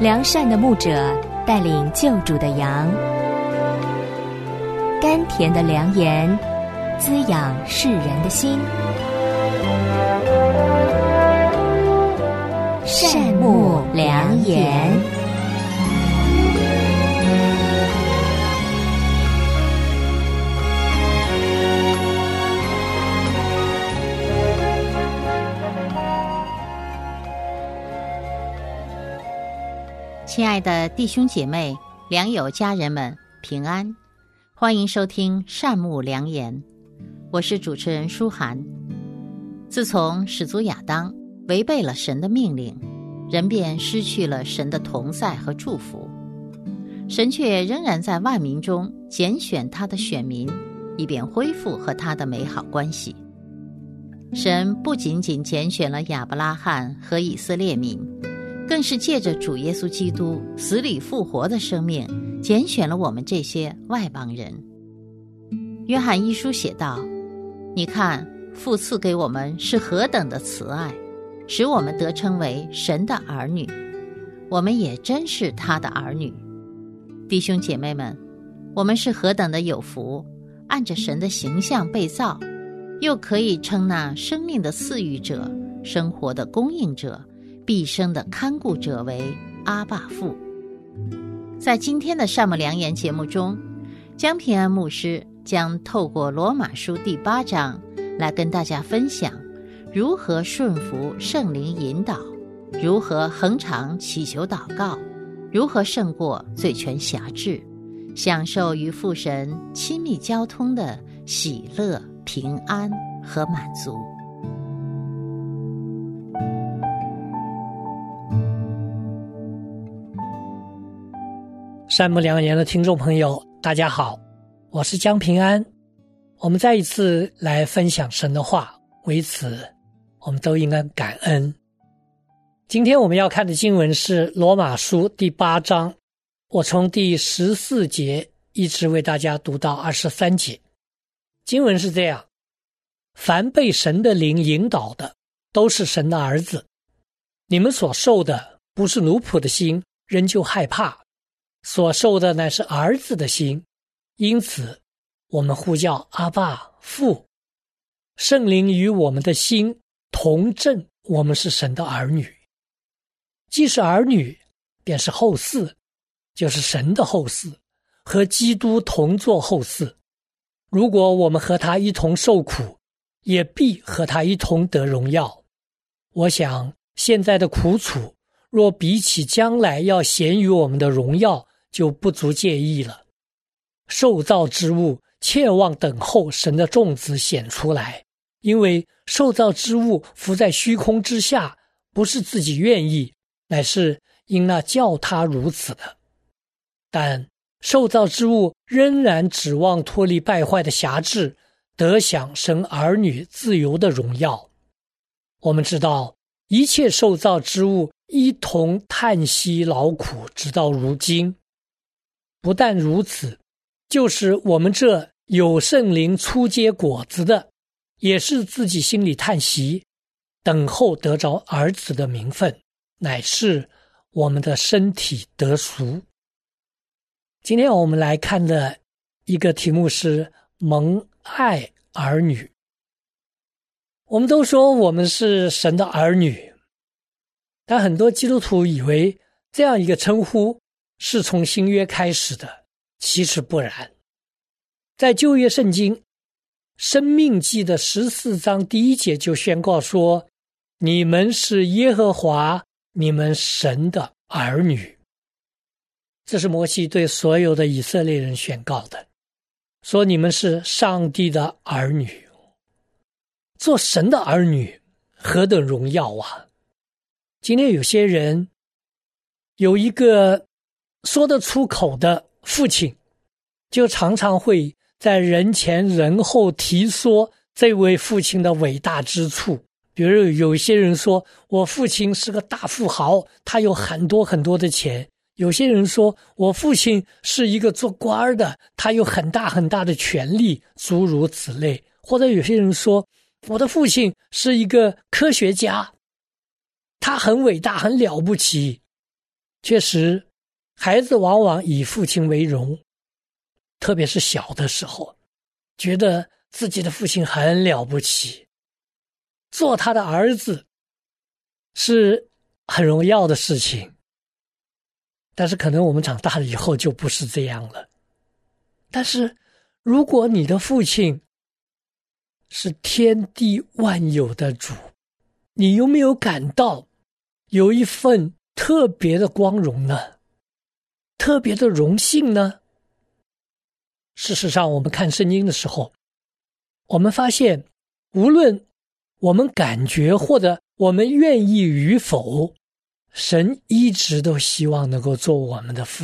良善的牧者带领救主的羊，甘甜的良言滋养世人的心。善牧良言。 亲爱的弟兄姐妹、良友家人们，平安！欢迎收听善牧良言，我是主持人舒涵。自从始祖亚当违背了神的命令，人便失去了神的同在和祝福。神却仍然在万民中拣选他的选民，以便恢复和他的美好关系。神不仅仅拣选了亚伯拉罕和以色列民，更是借着主耶稣基督死里复活的生命，拣选了我们这些外邦人。约翰一书写道：你看，父赐给我们是何等的慈爱，使我们得称为神的儿女，我们也真是他的儿女。弟兄姐妹们，我们是何等的有福，按着神的形象被造，又可以称那生命的赐予者、生活的供应者、毕生的看顾者为阿爸父。在今天的善牧良言节目中，江平安牧师将透过罗马书第8章来跟大家分享如何顺服圣灵引导，如何恒常祈求祷告，如何胜过罪权辖制，享受与父神亲密交通的喜乐、平安和满足。 善牧良言的听众朋友，大家好，我是江平安。我们再一次来分享神的话，为此我们都应该感恩。今天我们要看的经文是罗马书第8章，我从第14节一直为大家读到23节。经文是这样：凡被神的灵引导的，都是神的儿子。你们所受的不是奴仆的心，仍旧害怕，所受的乃是儿子的心，因此我们呼叫阿爸父。圣灵与我们的心同证，我们是神的儿女。既是儿女，便是后嗣，就是神的后嗣，和基督同作后嗣。如果我们和他一同受苦，也必和他一同得荣耀。我想现在的苦楚，若比起将来要显于我们的荣耀，就不足介意了。受造之物切望等候神的众子显出来，因为受造之物伏在虚空之下，不是自己愿意，乃是因那叫他如此的。但受造之物仍然指望脱离败坏的辖制，得享神儿女自由的荣耀。我们知道一切受造之物一同叹息劳苦，直到如今。不但如此，就是我们这有圣灵初结果子的，也是自己心里叹息，等候得着儿子的名分，乃是我们的身体得赎。今天我们来看的一个题目是蒙爱儿女。我们都说我们是神的儿女，但很多基督徒以为这样一个称呼是从新约开始的，其实不然。在旧约圣经申命记的14章第1节就宣告说，你们是耶和华你们神的儿女。这是摩西对所有的以色列人宣告的，说你们是上帝的儿女。做神的儿女何等荣耀啊！今天有些人有一个说得出口的父亲，就常常会在人前人后提说这位父亲的伟大之处。比如有些人说我父亲是个大富豪，他有很多很多的钱。有些人说我父亲是一个做官的，他有很大很大的权力，诸如此类。或者有些人说我的父亲是一个科学家，他很伟大很了不起。 确实，孩子往往以父亲为荣，特别是小的时候，觉得自己的父亲很了不起，做他的儿子是很荣耀的事情。但是可能我们长大了以后就不是这样了。但是如果你的父亲是天地万有的主，你有没有感到有一份特别的光荣呢？特别的荣幸呢？事实上，我们看圣经的时候，我们发现无论我们感觉或者我们愿意与否，神一直都希望能够做我们的父。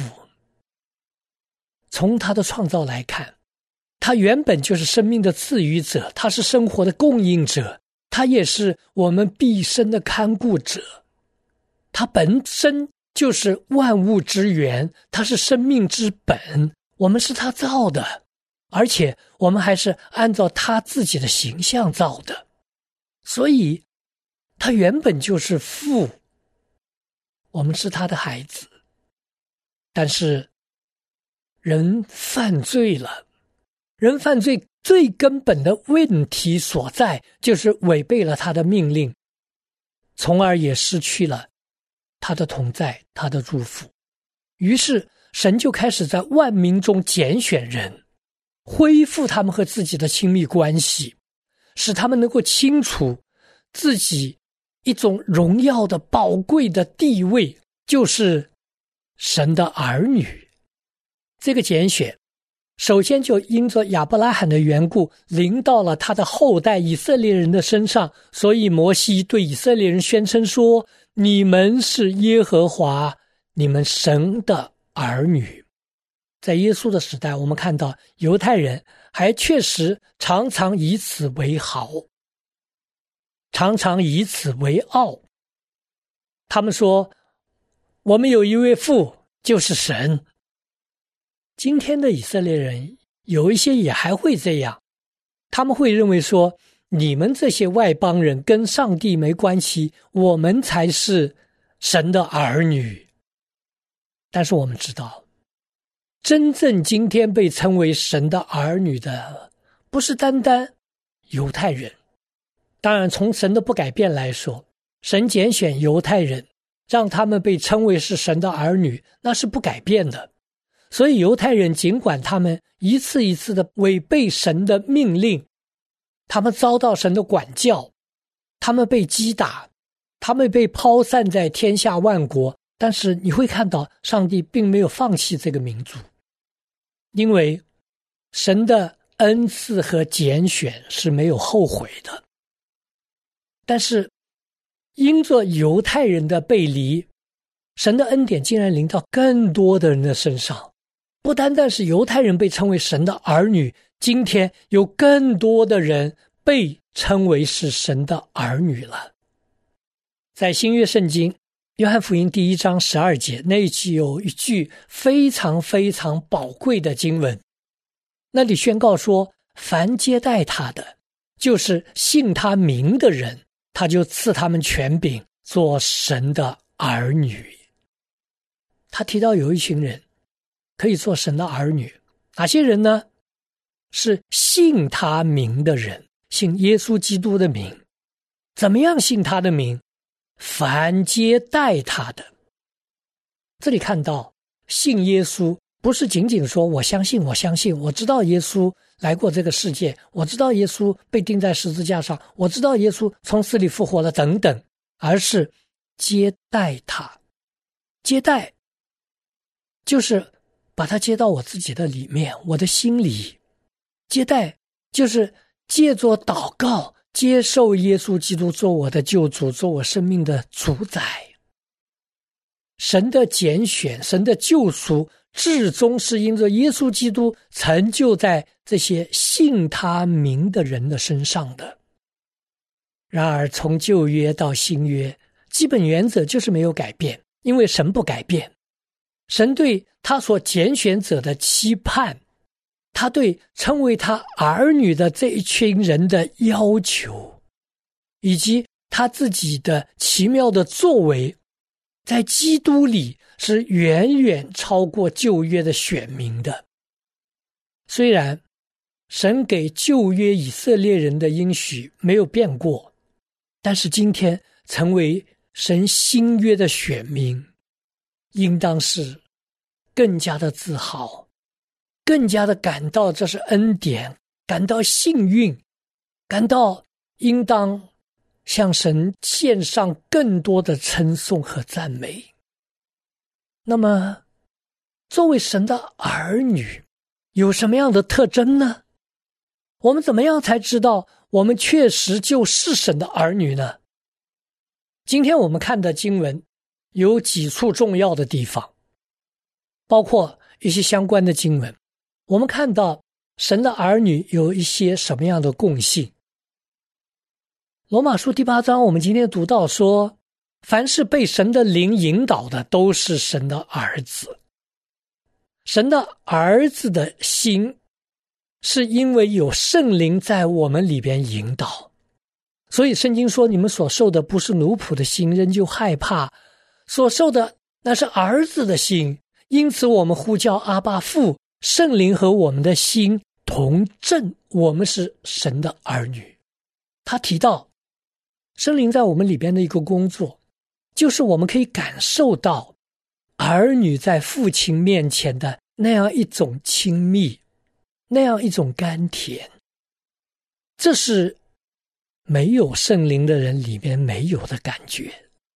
从他的创造来看，他原本就是生命的赐予者，他是生活的供应者，他也是我们毕生的看顾者。他本身就是万物之源，他是生命之本，我们是他造的，而且我们还是按照他自己的形象造的。所以他原本就是父，我们是他的孩子。但是人犯罪了，人犯罪最根本的问题所在就是违背了他的命令，从而也失去了他的同在，他的祝福。于是神就开始在万民中拣选人，恢复他们和自己的亲密关系，使他们能够清楚自己一种荣耀的宝贵的地位，就是神的儿女。这个拣选首先就因着亚伯拉罕的缘故临到了他的后代以色列人的身上，所以摩西对以色列人宣称说，你们是耶和华你们神的儿女。在耶稣的时代，我们看到犹太人还确实常常以此为豪，常常以此为傲。他们说，我们有一位父，就是神。今天的以色列人有一些也还会这样，他们会认为说，你们这些外邦人跟上帝没关系，我们才是神的儿女。但是我们知道，真正今天被称为神的儿女的，不是单单犹太人。当然，从神的不改变来说，神拣选犹太人，让他们被称为是神的儿女，那是不改变的。所以犹太人尽管他们一次一次的违背神的命令，他们遭到神的管教，他们被击打，他们被抛散在天下万国，但是你会看到上帝并没有放弃这个民族，因为神的恩赐和拣选是没有后悔的。但是因着犹太人的背离，神的恩典竟然临到更多的人的身上。不单单是犹太人被称为神的儿女，今天有更多的人被称为是神的儿女了。在新约圣经约翰福音第1章12节，那一期有一句非常非常宝贵的经文，那里宣告说，凡接待他的，就是信他名的人，他就赐他们权柄做神的儿女。他提到有一群人可以做神的儿女，哪些人呢？是信他名的人，信耶稣基督的名。怎么样信他的名？凡接待他的。这里看到信耶稣不是仅仅说我相信，我知道耶稣来过这个世界，我知道耶稣被钉在十字架上，我知道耶稣从死里复活了等等，而是接待他。接待就是把他接到我自己的里面，我的心里。接待就是借着祷告接受耶稣基督做我的救主，做我生命的主宰。神的拣选，神的救赎，至终是因着耶稣基督成就在这些信他名的人的身上的。然而从旧约到新约，基本原则就是没有改变，因为神不改变。神对他所拣选者的期盼，他对称为他儿女的这一群人的要求，以及他自己的奇妙的作为， 在基督里是远远超过旧约的选民的。虽然神给旧约以色列人的应许没有变过，但是今天成为神新约的选民，应当是更加的自豪，更加的感到这是恩典，感到幸运，感到应当向神献上更多的称颂和赞美。那么作为神的儿女有什么样的特征呢？我们怎么样才知道我们确实就是神的儿女呢？今天我们看的经文有几处重要的地方，包括一些相关的经文。我们看到神的儿女有一些什么样的共性。罗马书第8章我们今天读到说，凡是被神的灵引导的都是神的儿子。神的儿子的心是因为有圣灵在我们里边引导，所以圣经说，你们所受的不是奴仆的心，仍旧害怕，所受的那是儿子的心，因此我们呼叫阿爸父，圣灵和我们的心同证，我们是神的儿女。他提到圣灵在我们里边的一个工作，就是我们可以感受到儿女在父亲面前的那样一种亲密，那样一种甘甜，这是没有圣灵的人里面没有的感觉。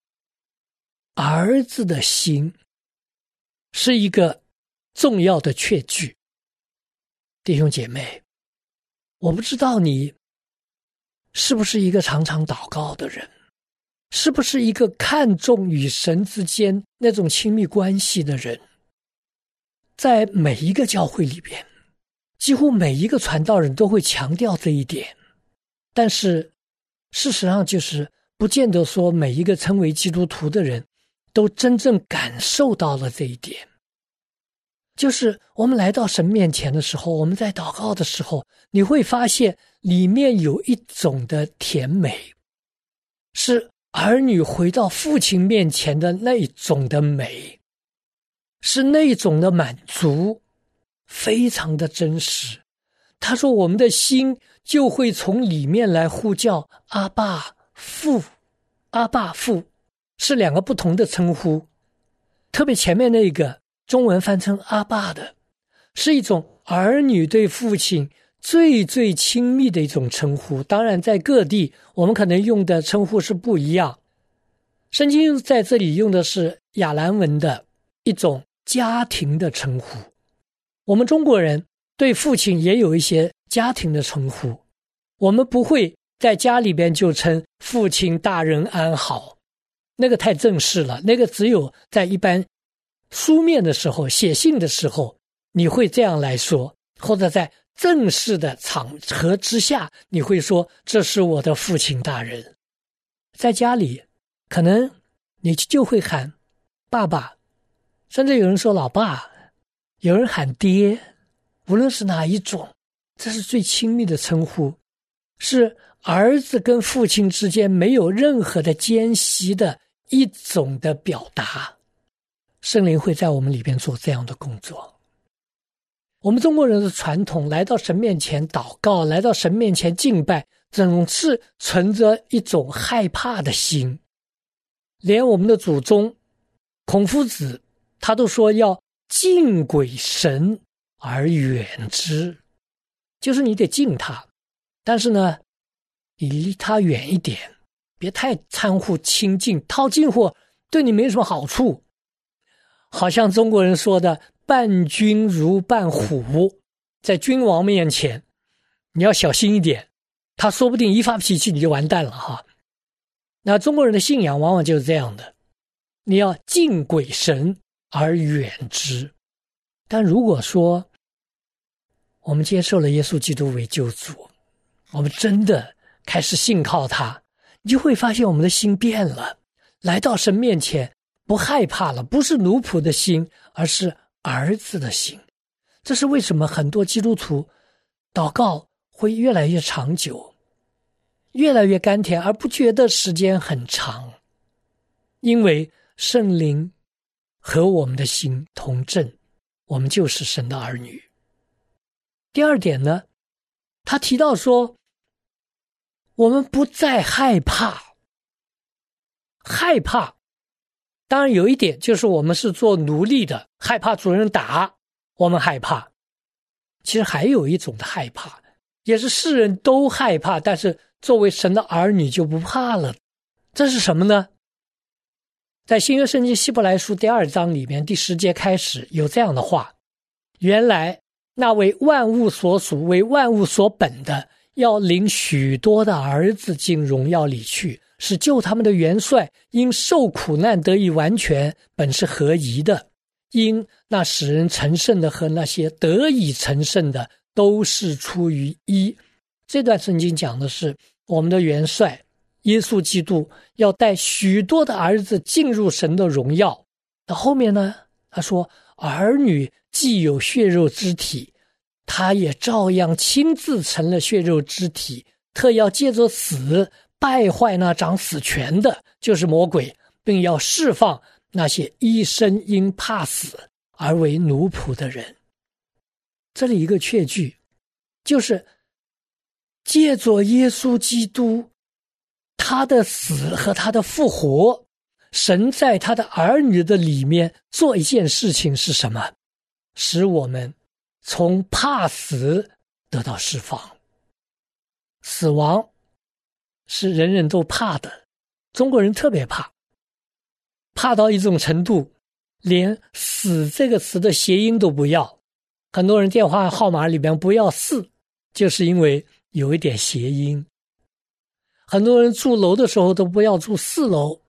儿子的心是一个重要的确据。弟兄姐妹，我不知道你是不是一个常常祷告的人，是不是一个看重与神之间那种亲密关系的人。在每一个教会里边，几乎每一个传道人都会强调这一点，但是事实上就是不见得说每一个称为基督徒的人都真正感受到了这一点。就是我们来到神面前的时候，我们在祷告的时候，你会发现里面有一种的甜美，是儿女回到父亲面前的那种的美，是那种的满足，非常的真实。他说我们的心就会从里面来呼叫阿爸父。阿爸父是两个不同的称呼，特别前面那个中文翻成阿爸的，是一种儿女对父亲最最亲密的一种称呼。当然在各地我们可能用的称呼是不一样，圣经在这里用的是亚兰文的一种家庭的称呼。我们中国人对父亲也有一些家庭的称呼，我们不会在家里边就称父亲大人安好，那个太正式了，那个只有在一般书面的时候，写信的时候你会这样来说，或者在正式的场合之下你会说这是我的父亲大人。在家里可能你就会喊爸爸，甚至有人说老爸，有人喊爹，无论是哪一种，这是最亲密的称呼，是儿子跟父亲之间没有任何的间隙的一种的表达。圣灵会在我们里边做这样的工作。我们中国人的传统，来到神面前祷告，来到神面前敬拜，总是存着一种害怕的心。连我们的祖宗孔夫子他都说要敬鬼神而远之，就是你得敬他，但是呢你离他远一点，别太掺和亲近，套近乎对你没什么好处。好像中国人说的伴君如伴虎，在君王面前你要小心一点，他说不定一发脾气你就完蛋了哈。那中国人的信仰往往就是这样的，你要敬鬼神而远之。但如果说我们接受了耶稣基督为救主，我们真的开始信靠他，你就会发现我们的心变了，来到神面前不害怕了，不是奴仆的心，而是儿子的心。这是为什么很多基督徒祷告会越来越长久，越来越甘甜，而不觉得时间很长。因为圣灵和我们的心同正，我们就是神的儿女。第二点呢，他提到说，我们不再害怕。害怕当然有一点就是我们是做奴隶的，害怕主人打，我们害怕。其实还有一种的害怕，也是世人都害怕，但是作为神的儿女就不怕了。这是什么呢？在新约圣经希伯来书第2章里面第10节开始有这样的话，原来那为万物所属为万物所本的，要领许多的儿子进荣耀里去，使救他们的元帅因受苦难得以完全，本是合宜的。因那使人成圣的和那些得以成圣的都是出于一。这段圣经讲的是我们的元帅耶稣基督要带许多的儿子进入神的荣耀。那后面呢，他说儿女既有血肉之体，他也照样亲自成了血肉之体，特要借着死败坏那掌死权的，就是魔鬼，并要释放那些一生因怕死而为奴仆的人。这里一个确据，就是借着耶稣基督他的死和他的复活，神在他的儿女的里面做一件事情是什么？使我们从怕死得到释放。死亡是人人都怕的，中国人特别怕，怕到一种程度，连死这个词的谐音都不要。很多人电话号码里边不要4，就是因为有一点谐音。很多人住楼的时候都不要住4楼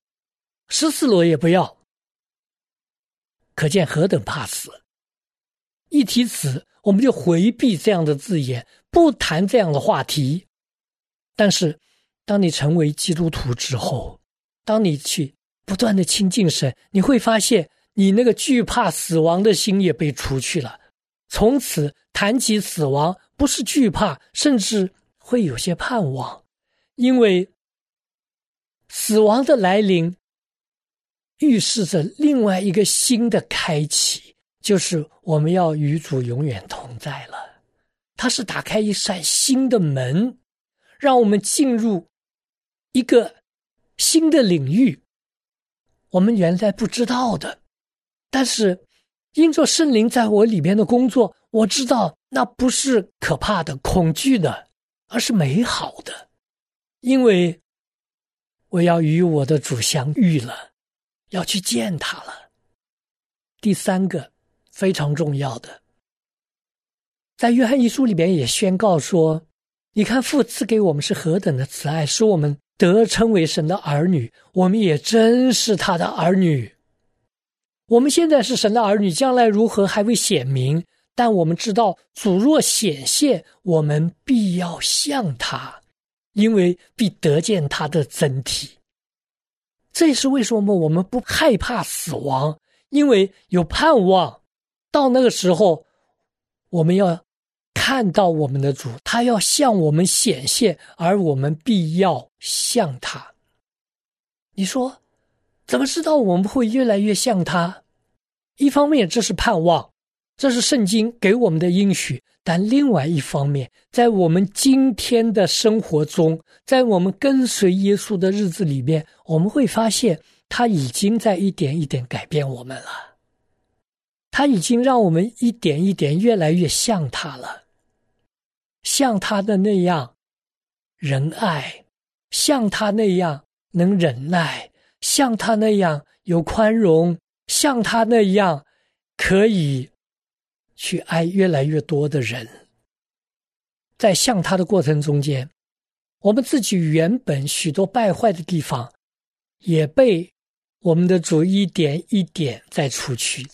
，14楼也不要，可见何等怕死。一提死，我们就回避这样的字眼，不谈这样的话题。但是当你成为基督徒之后，当你去不断的亲近神，你会发现你那个惧怕死亡的心也被除去了。从此谈起死亡，不是惧怕，甚至会有些盼望。因为死亡的来临预示着另外一个新的开启，就是我们要与主永远同在了。它是打开一扇新的门，让我们进入一个新的领域，我们原来不知道的。但是因着圣灵在我里边的工作，我知道那不是可怕的恐惧的，而是美好的。因为我要与我的主相遇了，要去见他了。第3个非常重要的，在约翰一书里边也宣告说，你看父赐给我们是何等的慈爱，使我们得称为神的儿女，我们也真是他的儿女。我们现在是神的儿女，将来如何还未显明，但我们知道主若显现，我们必要像他，因为必得见他的真体。这也是为什么我们不害怕死亡，因为有盼望。到那个时候，我们要看到我们的主，他要向我们显现，而我们必要像他。你说怎么知道我们会越来越像他？一方面这是盼望，这是圣经给我们的应许，但另外一方面，在我们今天的生活中，在我们跟随耶稣的日子里面，我们会发现他已经在一点一点改变我们了，他已经让我们一点一点越来越像他了，像他的那样仁爱，像他那样能忍耐，像他那样有宽容，像他那样可以去爱越来越多的人。在像他的过程中间，我们自己原本许多败坏的地方也被我们的主一点一点再除去。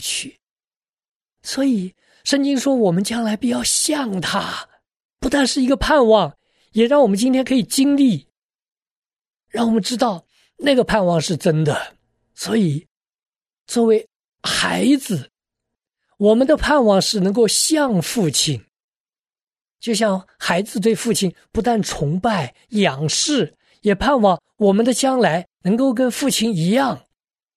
所以圣经说我们将来必要像他，不但是一个盼望，也让我们今天可以经历，让我们知道那个盼望是真的。所以作为孩子，我们的盼望是能够像父亲，就像孩子对父亲不但崇拜仰视，也盼望我们的将来能够跟父亲一样，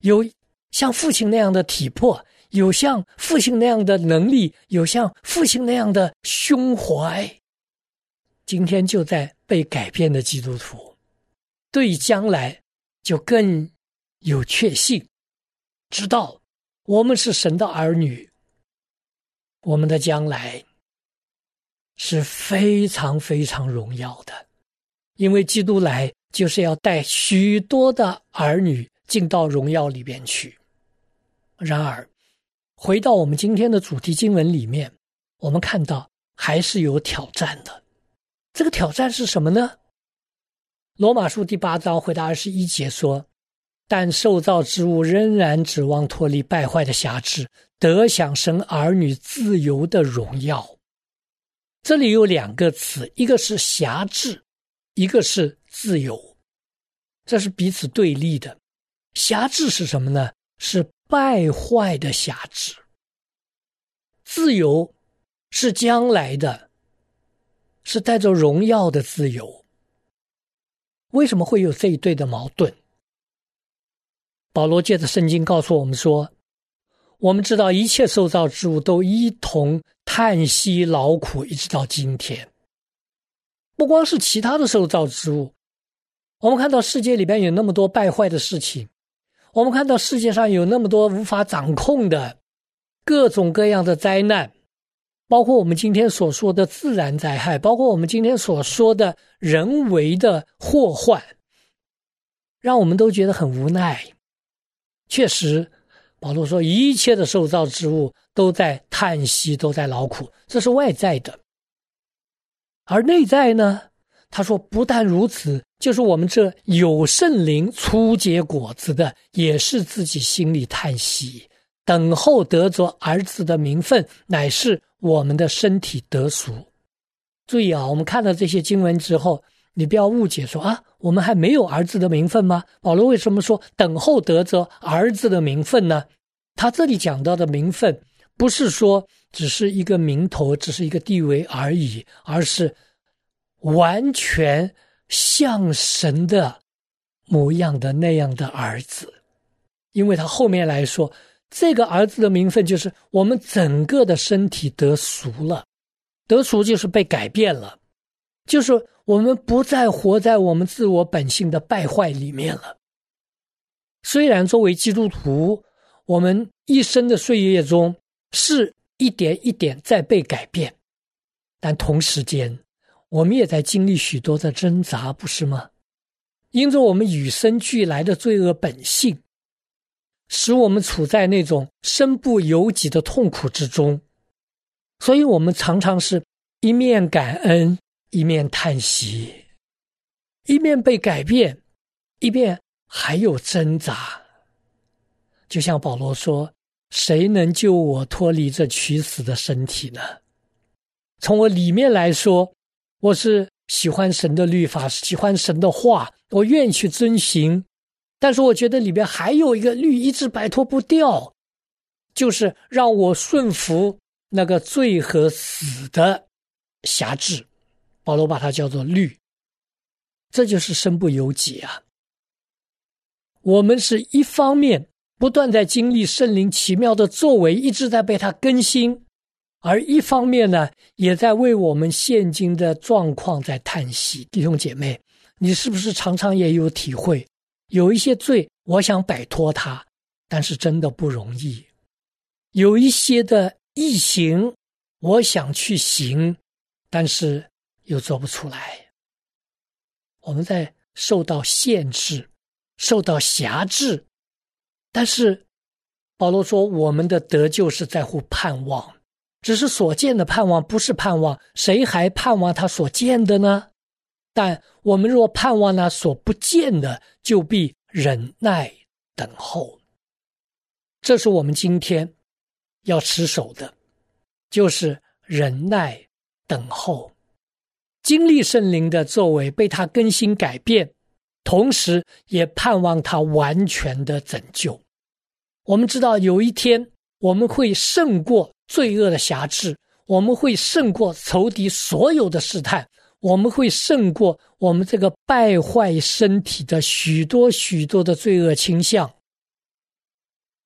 有像父亲那样的体魄，有像父亲那样的能力，有像父亲那样的胸怀。今天就在被改变的基督徒，对将来就更有确信，知道我们是神的儿女，我们的将来是非常非常荣耀的，因为基督来就是要带许多的儿女进到荣耀里边去。然而回到我们今天的主题经文里面，我们看到还是有挑战的。这个挑战是什么呢？罗马书第8章回答21节说，但受造之物仍然指望脱离败坏的辖制，得享神儿女自由的荣耀。这里有2个词，一个是辖制，一个是自由，这是彼此对立的。辖制是什么呢？是败坏的辖制。自由是将来的，是带着荣耀的自由。为什么会有这一对的矛盾？保罗借着圣经告诉我们说，我们知道一切受造之物都一同叹息劳苦，一直到今天。不光是其他的受造之物，我们看到世界里边有那么多败坏的事情，我们看到世界上有那么多无法掌控的各种各样的灾难，包括我们今天所说的自然灾害，包括我们今天所说的人为的祸患，让我们都觉得很无奈。确实，保罗说一切的受造之物都在叹息，都在劳苦，这是外在的。而内在呢，他说不但如此，就是我们这有圣灵初结果子的，也是自己心里叹息，等候得着儿子的名分，乃是我们的身体得赎。注意啊，我们看到这些经文之后，你不要误解说啊，我们还没有儿子的名分吗？保罗为什么说等候得着儿子的名分呢？他这里讲到的名分不是说只是一个名头，只是一个地位而已，而是完全像神的模样的那样的儿子。因为他后面来说，这个儿子的名分就是我们整个的身体得赎了。得赎就是被改变了，就是我们不再活在我们自我本性的败坏里面了。虽然作为基督徒，我们一生的岁月中是一点一点在被改变，但同时间我们也在经历许多的挣扎，不是吗？因着我们与生俱来的罪恶本性，使我们处在那种身不由己的痛苦之中，所以我们常常是一面感恩，一面叹息，一面被改变，一面还有挣扎。就像保罗说，谁能救我脱离这取死的身体呢？从我里面来说，我是喜欢神的律法，喜欢神的话，我愿意去遵行，但是我觉得里面还有一个律一直摆脱不掉，就是让我顺服那个罪和死的辖制，保罗把它叫做律。这就是身不由己啊。我们是一方面不断在经历圣灵奇妙的作为，一直在被它更新，而一方面呢，也在为我们现今的状况在叹息。弟兄姐妹，你是不是常常也有体会，有一些罪我想摆脱它，但是真的不容易。有一些的义行我想去行，但是又做不出来。我们在受到限制，受到辖制，但是保罗说我们的得救是在乎盼望，只是所见的盼望不是盼望，谁还盼望他所见的呢？但我们若盼望那所不见的，就必忍耐等候。这是我们今天要持守的，就是忍耐等候，经历圣灵的作为，被他更新改变，同时也盼望他完全的拯救。我们知道有一天我们会胜过罪恶的辖制，我们会胜过仇敌所有的试探，我们会胜过我们这个败坏身体的许多许多的罪恶倾向。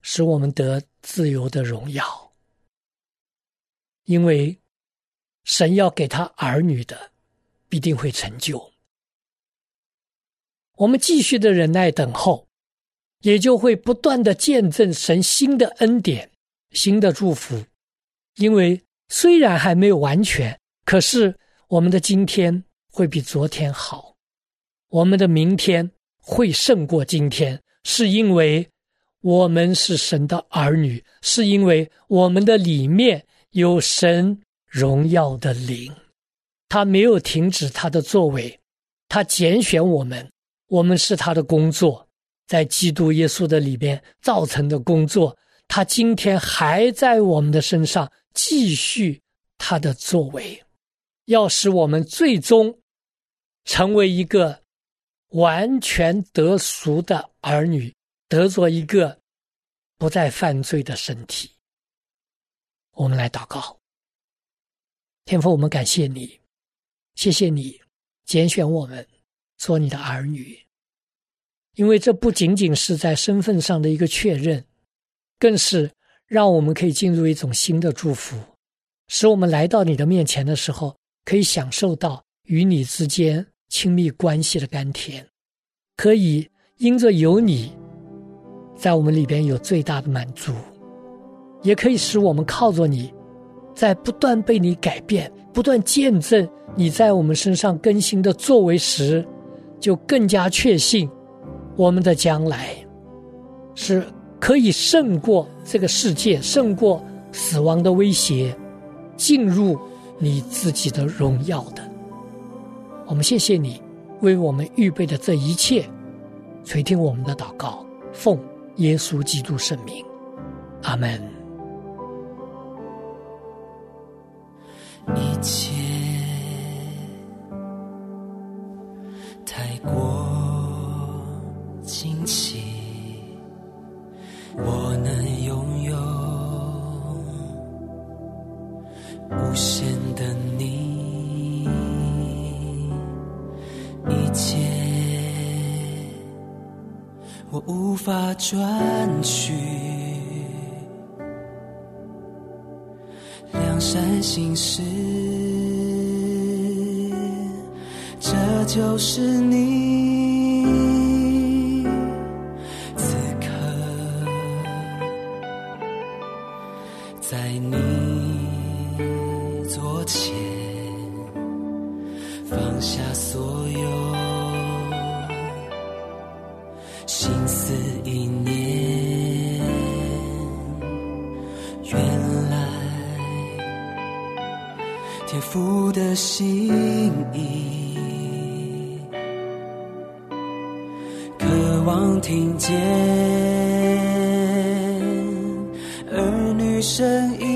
使我们得自由的荣耀。因为神要给他儿女的，必定会成就。我们继续的忍耐等候，也就会不断的见证神新的恩典、新的祝福。因为虽然还没有完全，可是我们的今天会比昨天好，我们的明天会胜过今天，是因为我们是神的儿女，是因为我们的里面有神荣耀的灵。他没有停止他的作为，他拣选我们，我们是他的工作，在基督耶稣的里面造成的工作，他今天还在我们的身上继续他的作为，要使我们最终成为一个完全得赎的儿女，得着一个不再犯罪的身体。我们来祷告。天父，我们感谢你，谢谢你拣选我们做你的儿女，因为这不仅仅是在身份上的一个确认，更是让我们可以进入一种新的祝福，使我们来到你的面前的时候，可以享受到与你之间亲密关系的甘甜，可以因着有你在我们里边有最大的满足，也可以使我们靠着你，在不断被你改变，不断见证你在我们身上更新的作为时，就更加确信我们的将来是可以胜过这个世界，胜过死亡的威胁，进入你自己的荣耀的。我们谢谢你为我们预备的这一切，垂听我们的祷告，奉耶稣基督圣名，阿们。 一切太过惊奇，我能拥有无限的你，一切我无法转去，良善行事，这就是你。此刻在你座前，放下所有心思意念，原来天父的心意，渴望听见儿女声音，